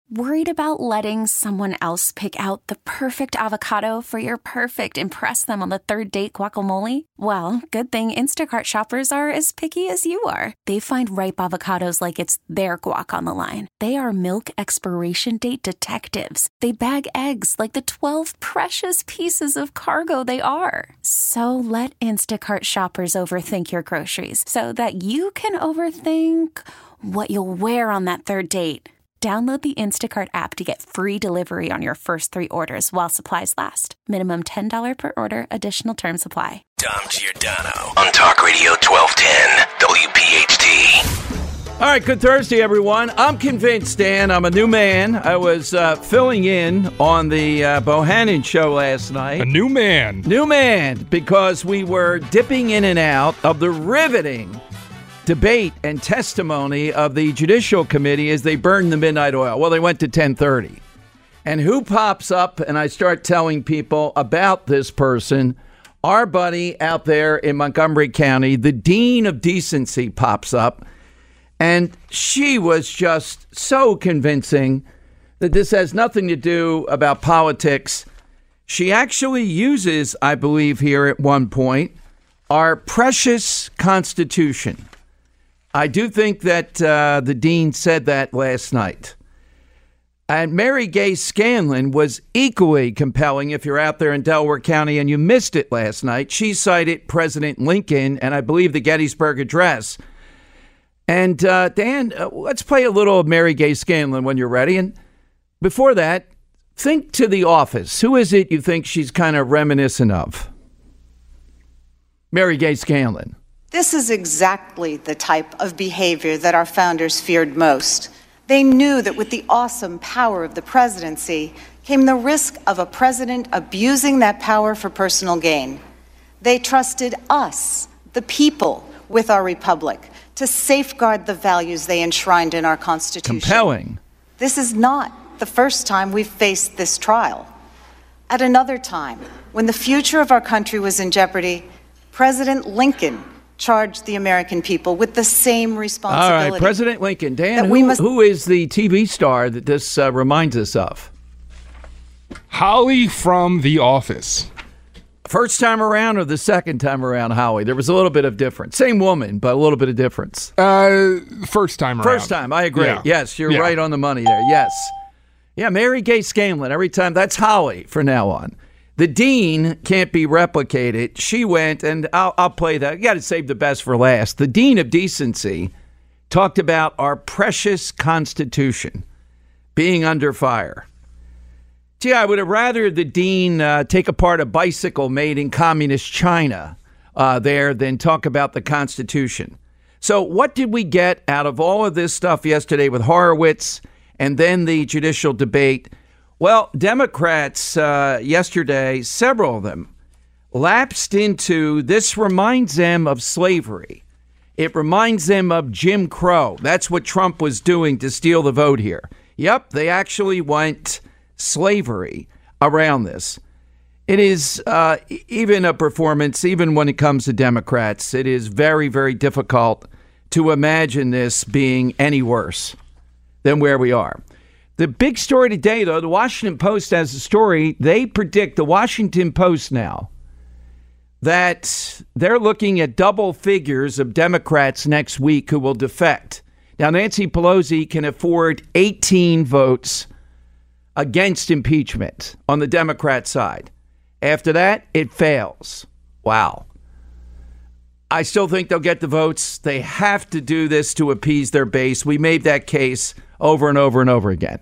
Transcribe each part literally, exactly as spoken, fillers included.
Worried about letting someone else pick out the perfect avocado for your perfect impress them on the third date guacamole? Well, good thing Instacart shoppers are as picky as you are. They find ripe avocados like it's their guac on the line. They are milk expiration date detectives. They bag eggs like the twelve precious pieces of cargo they are. So let Instacart shoppers overthink your groceries so that you can overthink what you'll wear on that third date. Download the Instacart app to get free delivery on your first three orders while supplies last. Minimum ten dollars per order. Additional terms apply. Dom Giordano on Talk Radio twelve ten W P H T. All right, good Thursday, everyone. I'm convinced, Dan, I'm a new man. I was uh, filling in on the uh, Bohannon show last night. A new man. New man, because we were dipping in and out of the riveting debate and testimony of the Judicial Committee as they burned the midnight oil. Well, they went to ten thirty. And who pops up? And I start telling people about this person. Our buddy out there in Montgomery County, the Dean of Decency, pops up. And she was just so convincing that this has nothing to do about politics. She actually uses, I believe here at one point, our precious Constitution. I do think that uh, the dean said that last night. And Mary Gay Scanlon was equally compelling if you're out there in Delaware County and you missed it last night. She cited President Lincoln and I believe the Gettysburg Address. And uh, Dan, uh, let's play a little of Mary Gay Scanlon when you're ready. And before that, think to The Office. Who is it you think she's kind of reminiscent of? Mary Gay Scanlon. This is exactly the type of behavior that our founders feared most. They knew that with the awesome power of the presidency came the risk of a president abusing that power for personal gain. They trusted us, the people, with our republic to safeguard the values they enshrined in our Constitution. Compelling. This is not the first time we've faced this trial. At another time, when the future of our country was in jeopardy, President Lincoln charged the American people with the same responsibility. All right, President Lincoln. Dan, who, must- who is the T V star that this uh, reminds us of? Holly from The Office. First time around or the second time around, Howie? There was a little bit of difference. Same woman, but a little bit of difference. Uh, first time around. First time, I agree. Yeah. Yes, you're yeah. right on the money there. Yes. Yeah, Mary Gay Scanlon. Every time, that's Holly from now on. The dean can't be replicated. She went, and I'll, I'll play that. You got to save the best for last. The Dean of Decency talked about our precious Constitution being under fire. Gee, I would have rather the dean uh, take apart a bicycle made in communist China uh, there than talk about the Constitution. So what did we get out of all of this stuff yesterday with Horowitz and then the judicial debate? Well, Democrats uh, yesterday, several of them, lapsed into this reminds them of slavery. It reminds them of Jim Crow. That's what Trump was doing to steal the vote here. Yep, they actually went slavery around this. It is uh, even a performance, even when it comes to Democrats, it is very, very difficult to imagine this being any worse than where we are. The big story today, though, the Washington Post has a story. They predict, the Washington Post now, that they're looking at double figures of Democrats next week who will defect. Now, Nancy Pelosi can afford eighteen votes against impeachment on the Democrat side. After that, it fails. Wow. I still think they'll get the votes. They have to do this to appease their base. We made that case over and over and over again.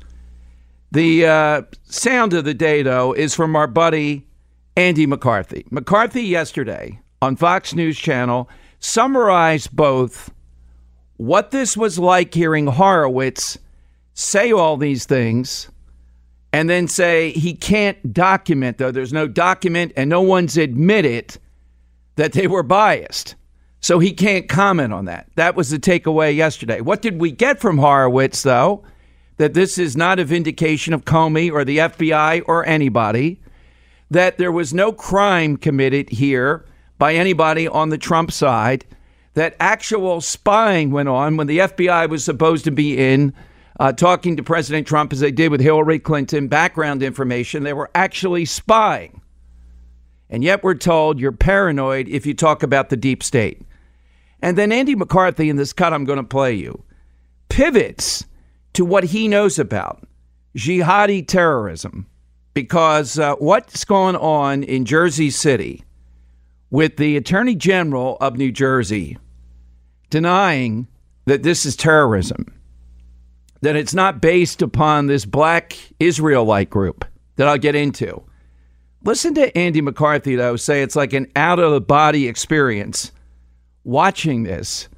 The uh, sound of the day, though, is from our buddy Andy McCarthy. McCarthy yesterday on Fox News Channel summarized both what this was like hearing Horowitz say all these things and then say he can't document, though there's no document and no one's admitted that they were biased. So he can't comment on that. That was the takeaway yesterday. What did we get from Horowitz, though? That this is not a vindication of Comey or the F B I or anybody. That there was no crime committed here by anybody on the Trump side. That actual spying went on when the F B I was supposed to be in uh, talking to President Trump as they did with Hillary Clinton, background information. They were actually spying. And yet we're told you're paranoid if you talk about the deep state. And then Andy McCarthy, in this cut I'm going to play you, pivots to what he knows about, jihadi terrorism. Because uh, what's going on in Jersey City with the Attorney General of New Jersey denying that this is terrorism, that it's not based upon this black Israelite group that I'll get into. Listen to Andy McCarthy, though, say it's like an out-of-the-body experience watching this,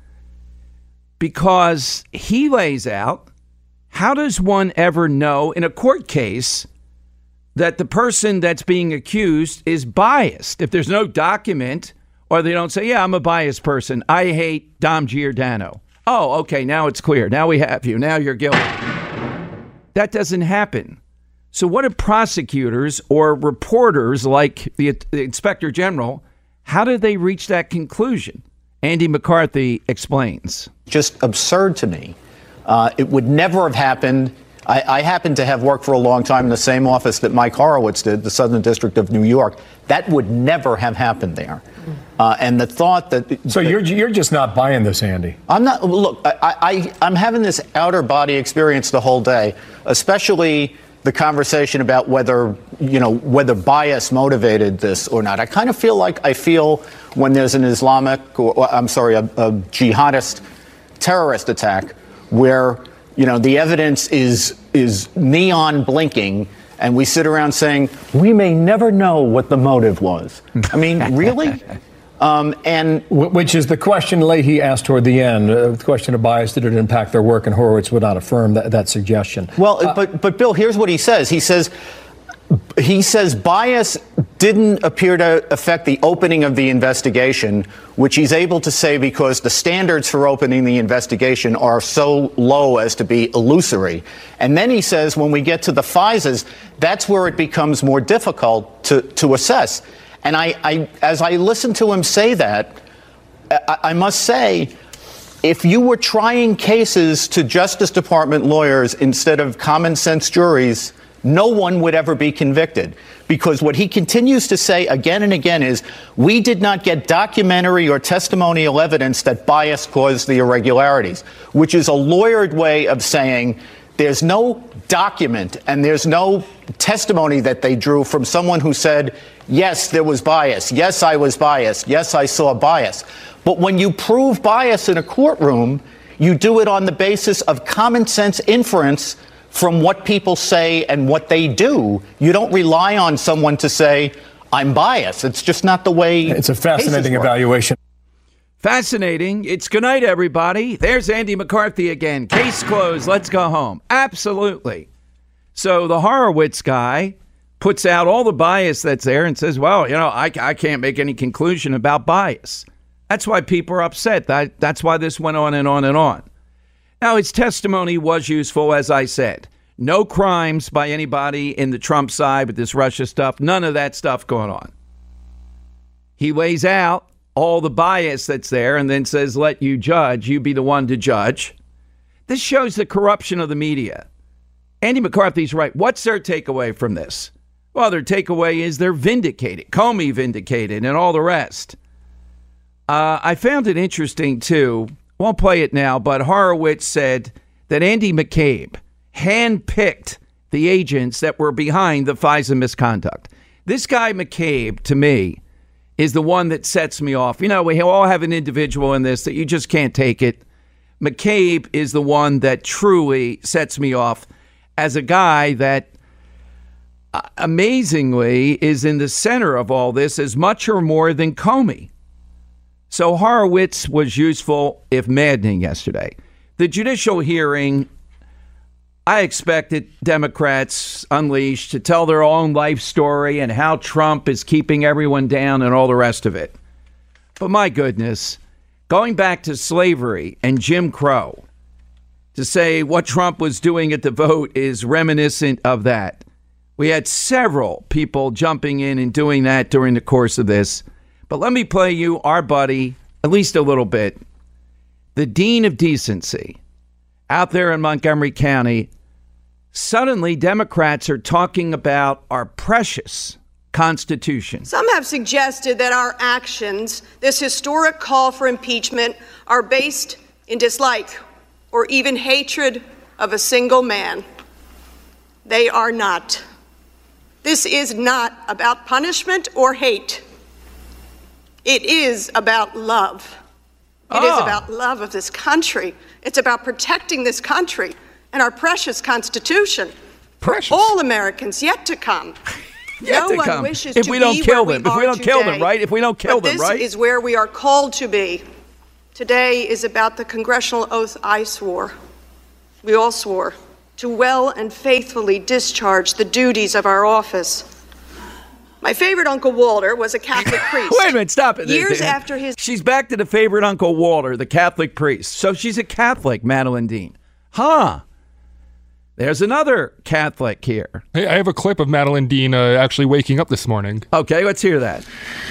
because he lays out, how does one ever know in a court case that the person that's being accused is biased if there's no document, or they don't say, yeah, I'm a biased person. I hate Dom Giordano. Oh, okay, now it's clear. Now we have you. Now you're guilty. That doesn't happen. So what do prosecutors or reporters like the, the Inspector General, how did they reach that conclusion? Andy McCarthy explains. Just absurd to me. Uh, it would never have happened. I, I happen to have worked for a long time in the same office that Mike Horowitz did, the Southern District of New York. That would never have happened there. Uh, and the thought that... So that, you're you're just not buying this, Andy? I'm not... Look, I, I, I'm having this outer body experience the whole day, especially the conversation about whether, you know, whether bias motivated this or not. I kind of feel like I feel when there's an Islamic, or, or I'm sorry, a, a jihadist terrorist attack where, you know, the evidence is is neon blinking, and we sit around saying, we may never know what the motive was. I mean, really? Um, and Which is the question Leahy asked toward the end, uh, the question of bias, did it impact their work? And Horowitz would not affirm that, that suggestion. Well, uh, but, but Bill, here's what he says. He says, he says bias didn't appear to affect the opening of the investigation, which he's able to say because the standards for opening the investigation are so low as to be illusory. And then he says when we get to the F I S As, that's where it becomes more difficult to, to assess. And I, I, as I listen to him say that, I, I must say, if you were trying cases to Justice Department lawyers instead of common sense juries, no one would ever be convicted. Because what he continues to say again and again is, we did not get documentary or testimonial evidence that bias caused the irregularities, which is a lawyered way of saying there's no document and there's no testimony that they drew from someone who said, yes, there was bias. Yes, I was biased. Yes, I saw bias. But when you prove bias in a courtroom, you do it on the basis of common sense inference from what people say and what they do. You don't rely on someone to say, I'm biased. It's just not the way. It's a fascinating evaluation. Fascinating. It's good night, everybody. There's Andy McCarthy again. Case closed. Let's go home. Absolutely. So the Horowitz guy puts out all the bias that's there and says, well, you know, I, I can't make any conclusion about bias. That's why people are upset. That, that's why this went on and on and on. Now, his testimony was useful, as I said. No crimes by anybody in the Trump side with this Russia stuff. None of that stuff going on. He lays out all the bias that's there and then says, let you judge. You be the one to judge. This shows the corruption of the media. Andy McCarthy's right. What's their takeaway from this? Well, their takeaway is they're vindicated. Comey vindicated and all the rest. Uh, I found it interesting, too. Won't play it now, but Horowitz said that Andy McCabe handpicked the agents that were behind the FISA misconduct. This guy McCabe, to me, is the one that sets me off. You know, we all have an individual in this that you just can't take it. McCabe is the one that truly sets me off as a guy that uh, amazingly is in the center of all this as much or more than Comey. So Horowitz was useful, if maddening, yesterday. The judicial hearing, I expected Democrats unleashed to tell their own life story and how Trump is keeping everyone down and all the rest of it. But my goodness, going back to slavery and Jim Crow, to say what Trump was doing at the vote is reminiscent of that. We had several people jumping in and doing that during the course of this. But let me play you our buddy, at least a little bit, the Dean of Decency, out there in Montgomery County, suddenly Democrats are talking about our precious Constitution. Some have suggested that our actions, this historic call for impeachment, are based in dislike or even hatred of a single man. They are not. This is not about punishment or hate. It is about love. It oh. is about love of this country. It's about protecting this country and our precious Constitution. Precious. For all Americans yet to come. Yet no to one come. wishes if to we don't be kill where them, we if we are don't kill them, today. right? If we don't kill But them, right? This is where we are called to be. Today is about the congressional oath I swore. We all swore to well and faithfully discharge the duties of our office. My favorite Uncle Walter was a Catholic priest. Wait a minute, stop it. Years after his... She's back to the favorite Uncle Walter, the Catholic priest. So she's a Catholic, Madeline Dean. Huh. There's another Catholic here. Hey, I have a clip of Madeline Dean uh, actually waking up this morning. Okay, let's hear that.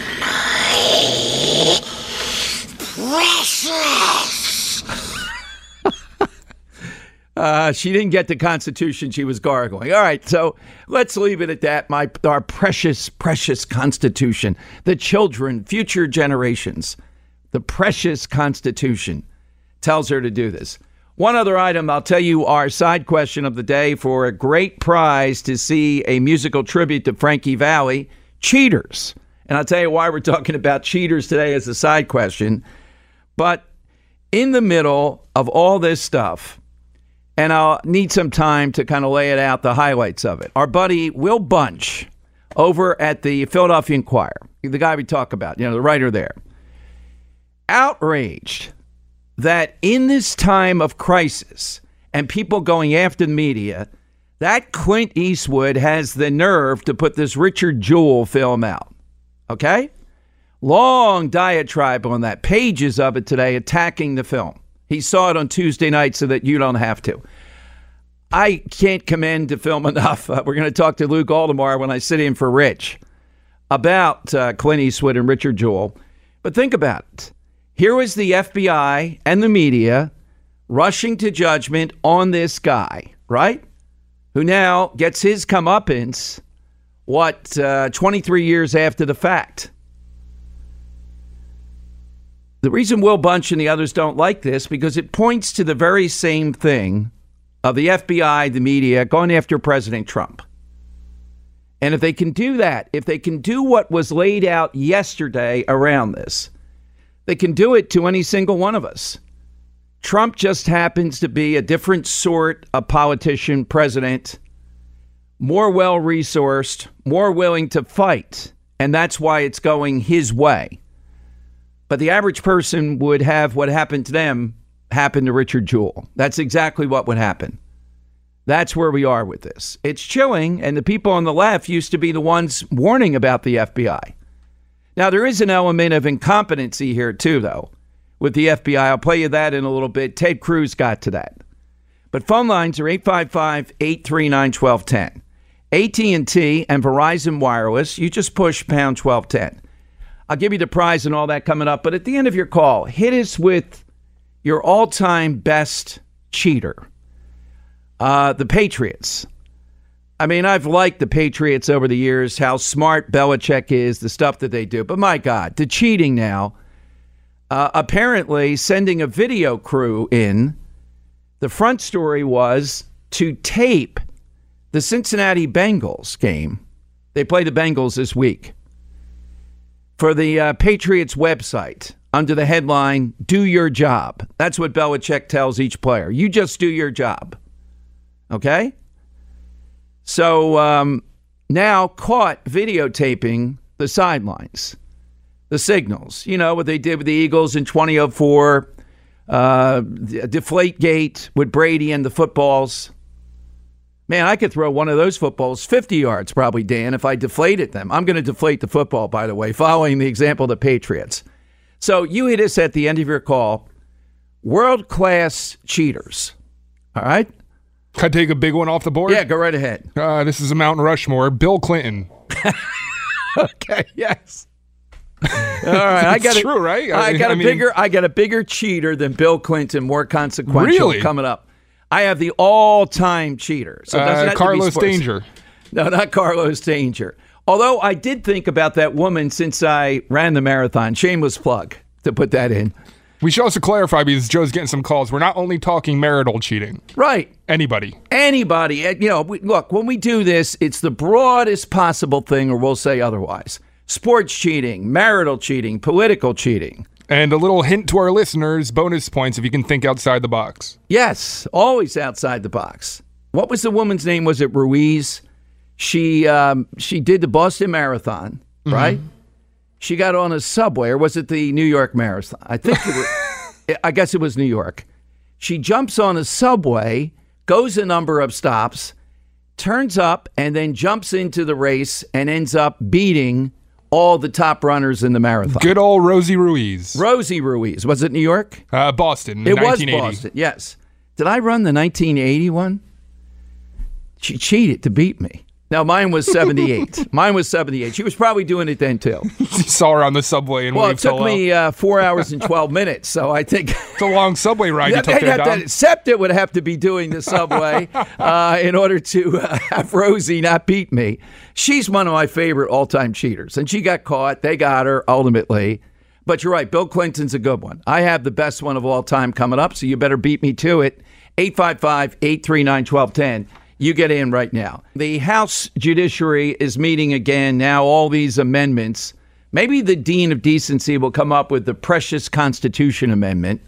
Uh, she didn't get the Constitution. She was gargling. All right, so let's leave it at that. My, our precious, precious Constitution. The children, future generations. The precious Constitution tells her to do this. One other item, I'll tell you our side question of the day for a great prize to see a musical tribute to Frankie Valli, Cheaters. And I'll tell you why we're talking about Cheaters today as a side question. But in the middle of all this stuff, and I'll need some time to kind of lay it out, the highlights of it. Our buddy Will Bunch over at the Philadelphia Inquirer, the guy we talk about, you know, the writer there, outraged that in this time of crisis and people going after the media, that Clint Eastwood has the nerve to put this Richard Jewell film out. Okay? Long diatribe on that. Pages of it today attacking the film. He saw it on Tuesday night so that you don't have to. I can't commend the film enough. Uh, we're going to talk to Luke Aldemar when I sit in for Rich about uh, Clint Eastwood and Richard Jewell. But think about it. Here was the F B I and the media rushing to judgment on this guy, right? Who now gets his comeuppance, what, uh, twenty-three years after the fact. The reason Will Bunch and the others don't like this, because it points to the very same thing of the F B I, the media, going after President Trump. And if they can do that, if they can do what was laid out yesterday around this, they can do it to any single one of us. Trump just happens to be a different sort of politician, president, more well-resourced, more willing to fight. And that's why it's going his way. But the average person would have what happened to them happen to Richard Jewell. That's exactly what would happen. That's where we are with this. It's chilling, and the people on the left used to be the ones warning about the F B I. Now, there is an element of incompetency here, too, though, with the F B I. I'll play you that in a little bit. Ted Cruz got to that. But phone lines are eight five five, eight three nine, one two one zero. A T and T and Verizon Wireless, you just push pound twelve ten. I'll give you the prize and all that coming up. But at the end of your call, hit us with your all-time best cheater. Uh, the Patriots. I mean, I've liked the Patriots over the years, how smart Belichick is, the stuff that they do. But my God, the cheating now. Uh, apparently, sending a video crew in. The front story was to tape the Cincinnati Bengals game. They play the Bengals this week. For the uh, Patriots website, under the headline, "Do your job." That's what Belichick tells each player. You just do your job. Okay? So um, now caught videotaping the sidelines, the signals. You know what they did with the Eagles in twenty oh four, uh, Deflategate with Brady and the footballs. Man, I could throw one of those footballs fifty yards probably, Dan, if I deflated them. I'm going to deflate the football, by the way, following the example of the Patriots. So you hit us at the end of your call. World-class cheaters. All right? Can I take a big one off the board? Yeah, go right ahead. Uh, this is a Mount Rushmore. Bill Clinton. Okay, yes. All right, I got it's a, true, right? I, I got I a mean, bigger, I got a bigger cheater than Bill Clinton, more consequential really? coming up. I have the all-time cheater. So it doesn't Uh, have Carlos to be sports. Danger. No, not Carlos Danger. Although I did think about that woman since I ran the marathon. Shameless plug to put that in. We should also clarify, because Joe's getting some calls, we're not only talking marital cheating. Right. Anybody. Anybody. Uh, You know, we, look, when we do this, it's the broadest possible thing, or we'll say otherwise. Sports cheating, marital cheating, political cheating. And a little hint to our listeners, bonus points if you can think outside the box. Yes, always outside the box. What was the woman's name? Was it Ruiz? She um, she did the Boston Marathon, mm-hmm. right? She got on a subway, or was it the New York Marathon? I think it was, I guess it was New York. She jumps on a subway, goes a number of stops, turns up, and then jumps into the race and ends up beating all the top runners in the marathon. Good old Rosie Ruiz. Rosie Ruiz. Was it New York? Uh, Boston, It nineteen eighty. was Boston, yes. Did I run the nineteen eighty one? She cheated to beat me. No, mine was seventy-eight. Mine was seventy-eight. She was probably doing it then, too. You saw her on the subway and Well, it waved took hello. me uh, four hours and twelve minutes, so I think... It's a long subway ride you took they'd there, have Dom. to, Septa would have to be doing the subway uh, in order to uh, have Rosie not beat me. She's one of my favorite all-time cheaters, and she got caught. They got her, ultimately. But you're right, Bill Clinton's a good one. I have the best one of all time coming up, so you better beat me to it. eight five five, eight three nine, one two one zero. You get in right now. The House Judiciary is meeting again now, all these amendments. Maybe the Dean of Decency will come up with the precious Constitution Amendment.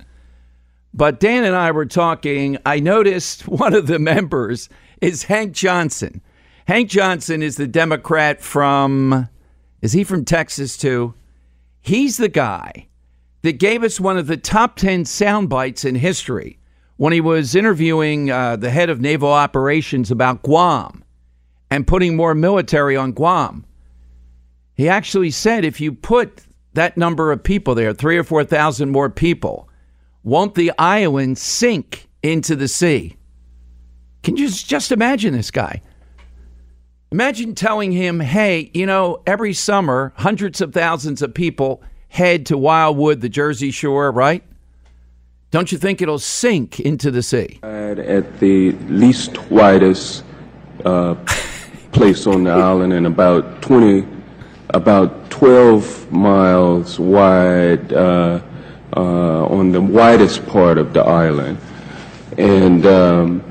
But Dan and I were talking. I noticed one of the members is Hank Johnson. Hank Johnson is the Democrat from, is he from Texas too? He's the guy that gave us one of the top ten sound bites in history when he was interviewing uh, the head of naval operations about Guam and putting more military on Guam. He actually said, if you put that number of people there, three or four thousand more people, won't the island sink into the sea? Can you just imagine this guy? Imagine telling him, hey, you know, every summer, hundreds of thousands of people head to Wildwood, the Jersey Shore, right? Don't you think it'll sink into the sea? At the least widest uh, place on the island, and about twenty, about twelve miles wide uh, uh, on the widest part of the island, and um,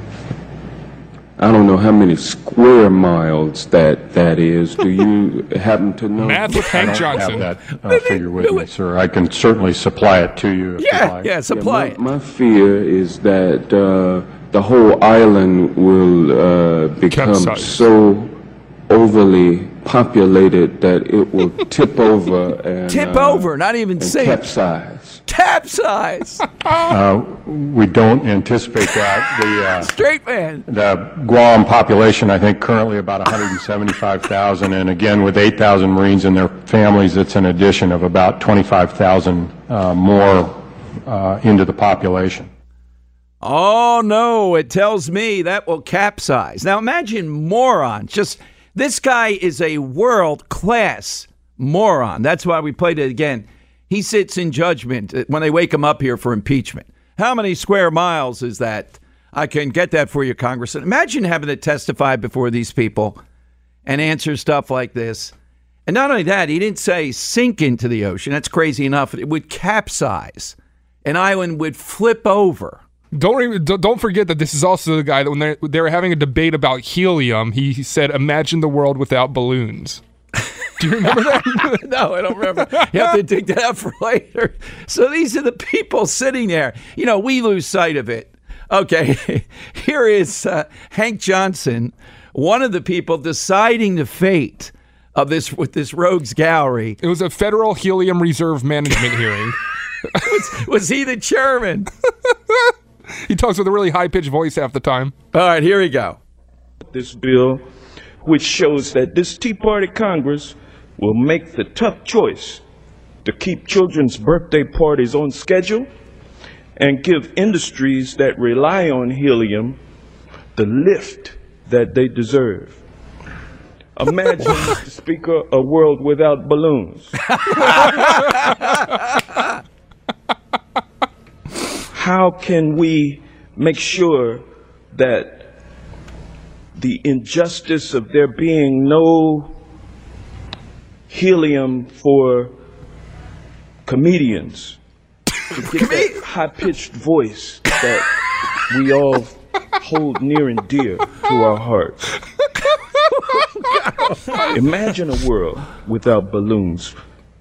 I don't know how many square miles that that is. Do you happen to know? Math with Hank I don't Johnson. have that uh, figure with me, sir. I can certainly supply it to you if Yeah, you like. yeah, supply Yeah, it. my, my fear is that uh, the whole island will uh, become Capsize. so overly populated that it will tip over and Tip uh, over, not even and sink. capsize. Capsize. Uh, we don't anticipate that. The, uh, Straight man. the Guam population, I think, currently about one hundred seventy-five thousand, and again, with eight thousand Marines and their families, it's an addition of about twenty-five thousand uh, more uh, into the population. Oh, no, it tells me that will capsize. Now, imagine moron. Just, this guy is a world-class moron. That's why we played it again. He sits in judgment when they wake him up here for impeachment. How many square miles is that? I can get that for you, Congressman. Imagine having to testify before these people and answer stuff like this. And not only that, he didn't say sink into the ocean. That's crazy enough. It would capsize. An island would flip over. Don't re- don't don't forget that this is also the guy that when they they were having a debate about helium, he said, "Imagine the world without balloons." Do you remember that? No, I don't remember. You have to dig that up for later. So these are the people sitting there. You know, we lose sight of it. Okay, here is uh, Hank Johnson, one of the people deciding the fate of this with this rogues gallery. It was a federal helium reserve management hearing. was, was he the chairman? He talks with a really high-pitched voice half the time. All right, here we go. This bill, which shows that this Tea Party Congress will make the tough choice to keep children's birthday parties on schedule and give industries that rely on helium the lift that they deserve. Imagine, Mister Speaker, a world without balloons. How can we make sure that the injustice of there being no helium for comedians to get that high-pitched voice that we all hold near and dear to our hearts. Imagine a world without balloons.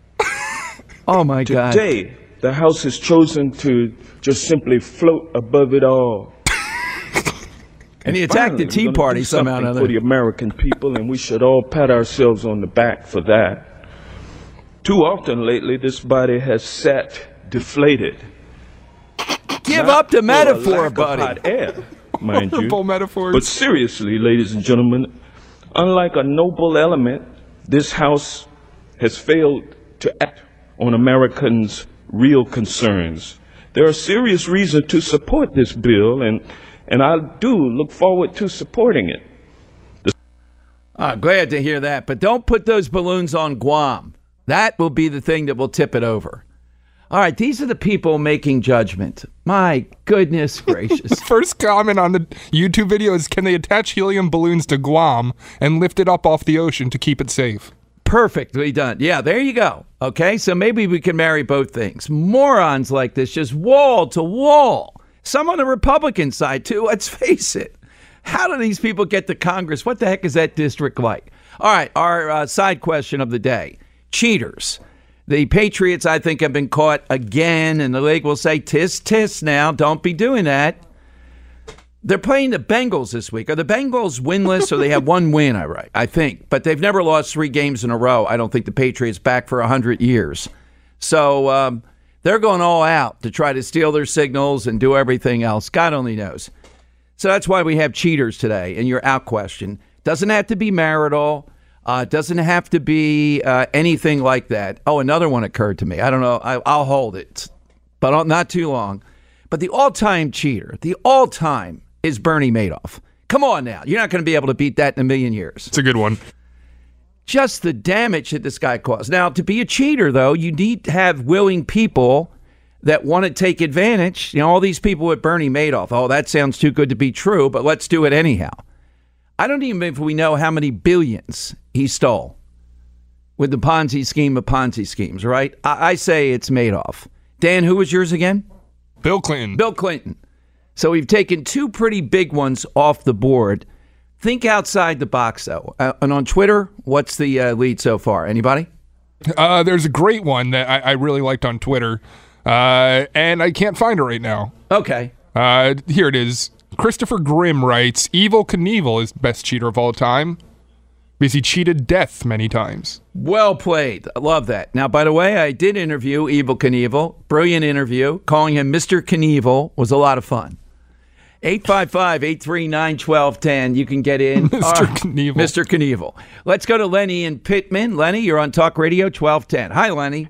Oh, my God. Today, the House has chosen to just simply float above it all. And he attacked the Tea Party somehow or another. For the American people, and we should all pat ourselves on the back for that. Too often lately, this body has sat deflated. Give Not up the for a metaphor, lack of buddy. hot air, mind you. Horrible metaphors. But seriously, ladies and gentlemen, unlike a noble element, this House has failed to act on Americans' real concerns. There are serious reasons to support this bill, and and I do look forward to supporting it. Ah, glad to hear that. But don't put those balloons on Guam. That will be the thing that will tip it over. All right, these are the people making judgment. My goodness gracious. First comment on the YouTube video is, can they attach helium balloons to Guam and lift it up off the ocean to keep it safe? Perfectly done. Yeah, there you go. Okay, so maybe we can marry both things. Morons like this, just wall to wall. Some on the Republican side, too. Let's face it. How do these people get to Congress? What the heck is that district like? All right, our uh, side question of the day. Cheaters. The Patriots, I think, have been caught again, and the league will say, tis, tis now. Don't be doing that. They're playing the Bengals this week. Are the Bengals winless, or they have one win, I right, I think. But they've never lost three games in a row. I don't think the Patriots back for one hundred years. So um, they're going all out to try to steal their signals and do everything else. God only knows. So that's why we have cheaters today in your out question. Doesn't have to be marital. Uh, doesn't have to be uh, anything like that. Oh, another one occurred to me. I don't know. I, I'll hold it, but not too long. But the all-time cheater, the all-time, is Bernie Madoff. Come on now. You're not going to be able to beat that in a million years. It's a good one. Just the damage that this guy caused. Now, to be a cheater, though, you need to have willing people that want to take advantage. You know, all these people with Bernie Madoff. Oh, that sounds too good to be true, but let's do it anyhow. I don't even know if we know how many billions he stole with the Ponzi scheme of Ponzi schemes, right? I, I say it's Madoff. Dan, who was yours again? Bill Clinton. Bill Clinton. So we've taken two pretty big ones off the board. Think outside the box, though. Uh, and on Twitter, what's the uh, lead so far? Anybody? Uh, there's a great one that I, I really liked on Twitter, uh, and I can't find it right now. Okay. Uh, here it is. Christopher Grimm writes, Evel Knievel is best cheater of all time because he cheated death many times. Well played. I love that. Now, by the way, I did interview Evel Knievel. Brilliant interview. Calling him Mister Knievel was a lot of fun. eight five five, eight three nine, one two one zero. You can get in. Mister Uh, Knievel. Mister Knievel. Let's go to Lenny in Pittman. Lenny, you're on Talk Radio twelve ten. Hi, Lenny.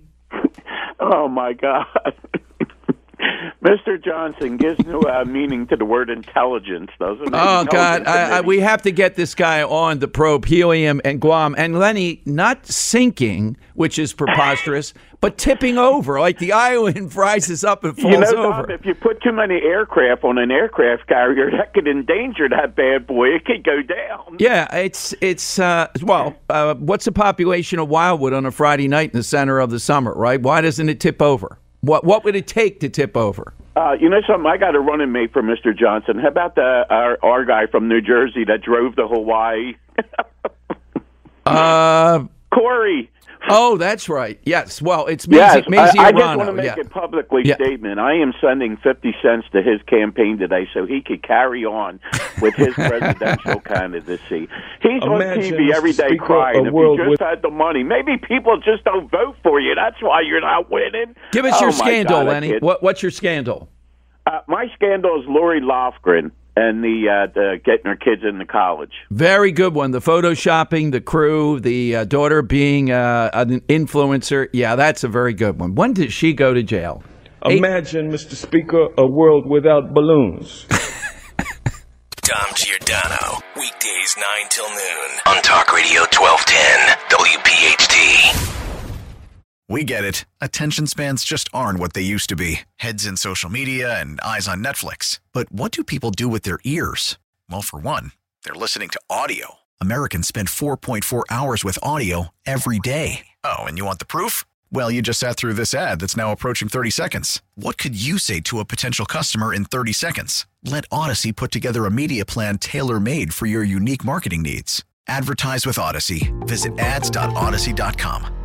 Oh, my God. Mister Johnson gives no uh, meaning to the word intelligence, doesn't it? Oh, God. I, I, we have to get this guy on the probe, helium and Guam. And Lenny, not sinking, which is preposterous, but tipping over, like the island rises up and falls you know, over. Bob, if you put too many aircraft on an aircraft carrier, that could endanger that bad boy. It could go down. Yeah, it's, it's uh, well, uh, what's the population of Wildwood on a Friday night in the center of the summer, right? Why doesn't it tip over? What what would it take to tip over? Uh, you know something? I got a running mate for Mister Johnson. How about the our, our guy from New Jersey that drove to Hawaii? uh, Corey. Oh, that's right. Yes. Well, it's Mazie, yes, Mazie I, I Arano. just want to make yeah. a publicly yeah. statement. I am sending fifty cents to his campaign today so he could carry on with his presidential candidacy. He's Imagine, on T V every day Speaker, crying. a If world you just with- had the money, maybe people just don't vote for you. That's why you're not winning. Give us Oh, your my scandal, God, I Lenny. can't- What What's your scandal? Uh, my scandal is Lori Lofgren and the, uh, the getting her kids into college. Very good one. The photoshopping, the crew, the uh, daughter being uh, an influencer. Yeah, that's a very good one. When did she go to jail? Imagine, Mister Speaker, a world without balloons. Dom Giordano, weekdays nine till noon on Talk Radio twelve ten W P H T. We get it. Attention spans just aren't what they used to be. Heads in social media and eyes on Netflix. But what do people do with their ears? Well, for one, they're listening to audio. Americans spend four point four hours with audio every day. Oh, and you want the proof? Well, you just sat through this ad that's now approaching thirty seconds. What could you say to a potential customer in thirty seconds? Let Odyssey put together a media plan tailor-made for your unique marketing needs. Advertise with Odyssey. Visit ads dot odyssey dot com.